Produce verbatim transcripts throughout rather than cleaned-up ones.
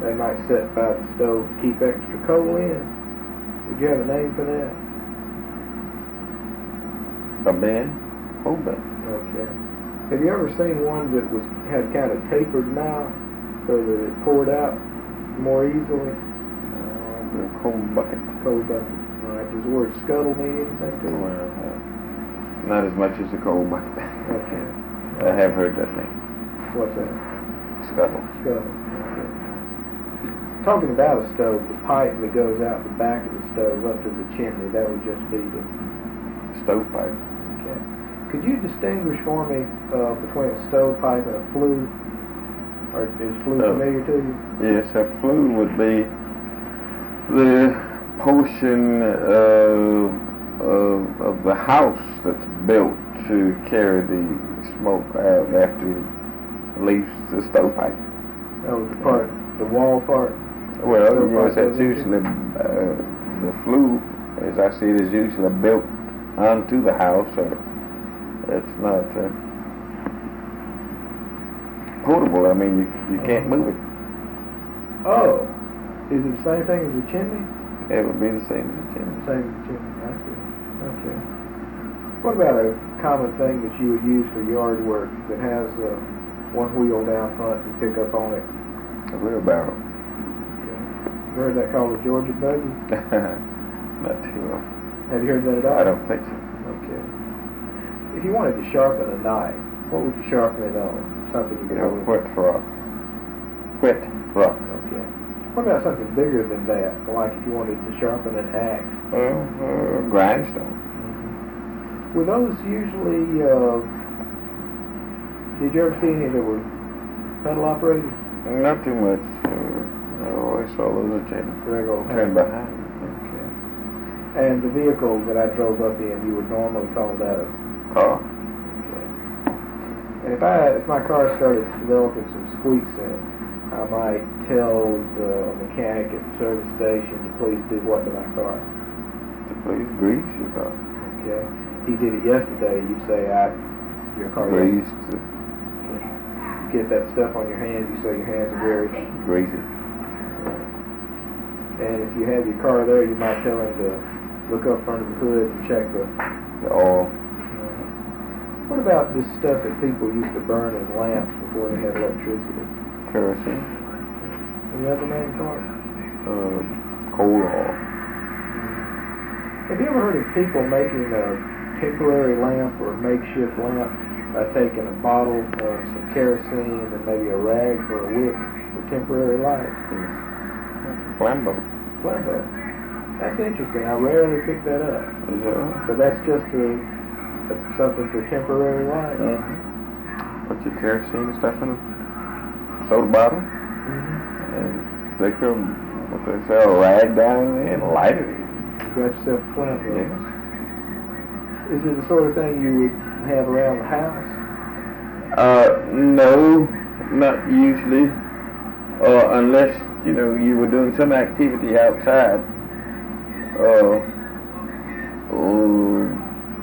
they might set by the stove to keep extra coal in. Would you have a name for that? A bin? Coal bin. Okay. Have you ever seen one that was had kind of tapered mouth so that it poured out more easily? Uh, the coal bucket. Coal bucket. All right. Does the word scuttle mean anything to you? Well, uh, not as much as the coal bucket. Okay. I have heard that name. What's that? Scuttle. Scuttle. Okay. Talking about a stove, the pipe that goes out the back of the stove up to the chimney, that would just be the... Stovepipe. Okay. Could you distinguish for me uh, between a stovepipe and a flue? Or is flue Oh. familiar to you? Yes, a flue would be the portion of, of, of the house that's built to carry the smoke out after it leaves the stovepipe. Oh, the part, the wall part? Well, Stovepipe yes, that's goes into? usually, uh, the flue, as I see it, is usually built onto the house, or it's not uh, portable. I mean, you, you can't move it. Oh, is it the same thing as a chimney? It would be the same as a chimney. Same as a chimney, I see. Okay. What about a common thing that you would use for yard work that has uh, one wheel down front and pick up on it? A wheelbarrow. Okay. You heard that called a Georgia buggy? Not too well. Have you heard that at all? I don't think so. Okay. If you wanted to sharpen a knife, what would you sharpen it on? Something you could A hold. wet rock. Wet rock. Okay. What about something bigger than that? Like if you wanted to sharpen an axe? Well, uh, grindstone. Were those usually, uh, did you ever see any that were pedal operated? Not too much. Uh, I always saw those at chain. Regular Turn behind. Okay. And the vehicle that I drove up in, you would normally call that a Car. okay. And if I, if my car started developing some squeaks in it, I might tell the mechanic at the service station to please do what to my car. To please grease your car. Okay. He did it yesterday. You say, I, your car Grease to get that stuff on your hands. You say your hands are very. grease it. And if you have your car there, you might tell him to look up under the hood and check the. The oil. What about this stuff that people used to burn in lamps before they had electricity? Kerosene. Any other name for it? Uh, coal oil. Have you ever heard of people making a temporary lamp or a makeshift lamp by taking a bottle of some kerosene and then maybe a rag for a wick for temporary light? Flambeau. Flambeau. That's interesting. I rarely pick that up. Is that right? But that's just a, a, something for temporary light. Mm-hmm. Put your kerosene stuff in a soda bottle, Mm-hmm. and they could, what they say, a rag down in there and light it. You got yourself a flambeau. Yes. Is it the sort of thing you would have around the house? Uh, no, not usually, uh, unless, you know, you were doing some activity outside. Uh, uh,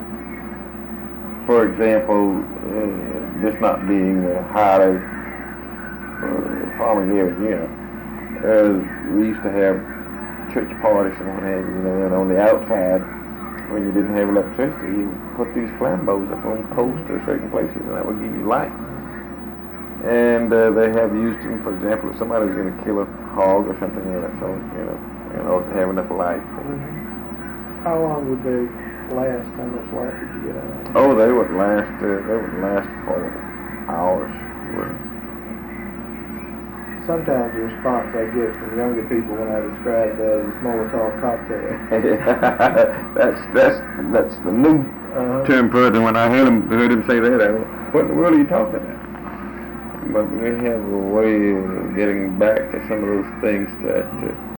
for example, uh, this not being a highly uh, farming area, you know, uh, we used to have church parties and what have you, you know, and on the outside, when you didn't have electricity, you put these flambeaux up on posts or certain places, and that would give you light. And uh, they have used them, for example, if somebody's going to kill a hog or something like that, so, you know, in order to have enough light. Mm-hmm. How long would they last? How much light did you get out of them? Oh, they would last, uh, they would last for hours. Sometimes the response I get from younger people when I describe that is Molotov cocktail. that's, that's, that's the new Uh-huh. term for it, and when I heard him, heard him say that, I went, what in the world are you talking about? But we have a way of getting back to some of those things that uh,